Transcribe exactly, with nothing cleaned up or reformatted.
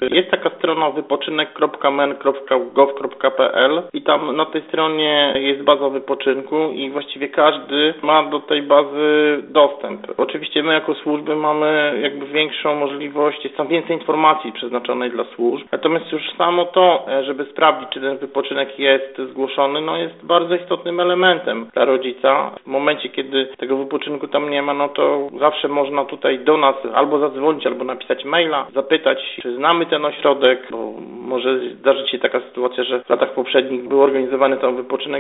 Jest taka strona wypoczynek kropka men kropka gov kropka pe el i tam na tej stronie jest baza wypoczynku i właściwie każdy ma do tej bazy dostęp. Oczywiście my jako służby mamy jakby większą możliwość, jest tam więcej informacji przeznaczonej dla służb. Natomiast już samo to, żeby sprawdzić, czy ten wypoczynek jest zgłoszony, no jest bardzo istotnym elementem dla rodzica. W momencie, kiedy tego wypoczynku tam nie ma, no to zawsze można tutaj do nas albo zadzwonić, albo napisać maila, zapytać, czy znamy ten ośrodek, bo może zdarzyć się taka sytuacja, że w latach poprzednich był organizowany tam wypoczynek